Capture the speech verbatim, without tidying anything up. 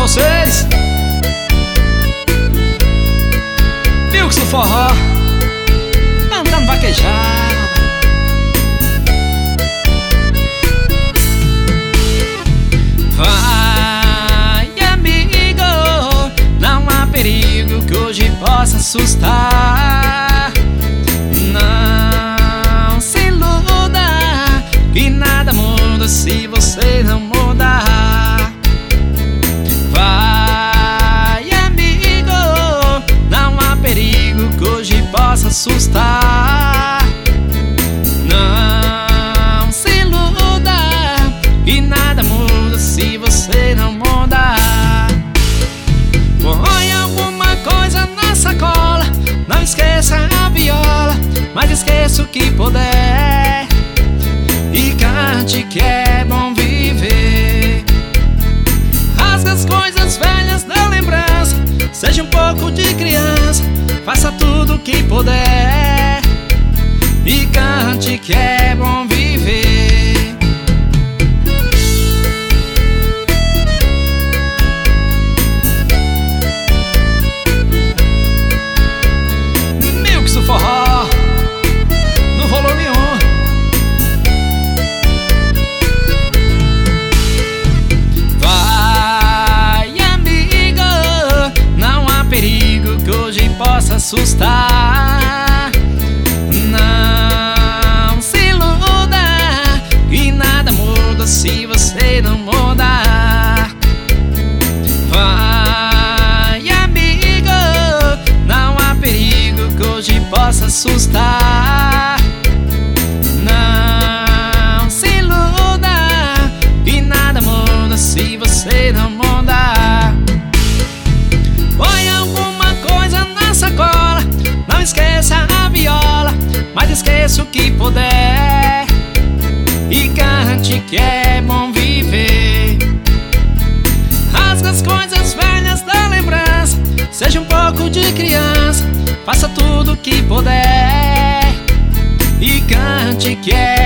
vocês. Milks do forró, andando vaquejada. Vai, amigo, não há perigo que hoje possa assustar. Não se iluda, que nada muda se você não mudar. Vai, amigo, não há perigo que hoje possa assustar. Não se iluda, que nada muda se você não mudar. Põe alguma coisa na sacola, não esqueça a viola, mas esqueça o que puder. E cante que é bom viver. Rasga as coisas velhas da lembrança, seja um pouco de criança, faça tudo o que puder. E cante que é bom viver. Milks do forró, no volume um. Perigo que hoje possa assustar. Não se iluda, que nada muda se você não mudar. Vai, amigo, não há perigo que hoje possa assustar. Não se iluda, que nada muda se você não mudar. Põe alguma coisa na sacola, não esqueça a viola, mas esqueça o que puder. E cante que é bom viver. Rasga as coisas velhas da lembrança, seja um pouco de criança, faça tudo o que puder. E cante que é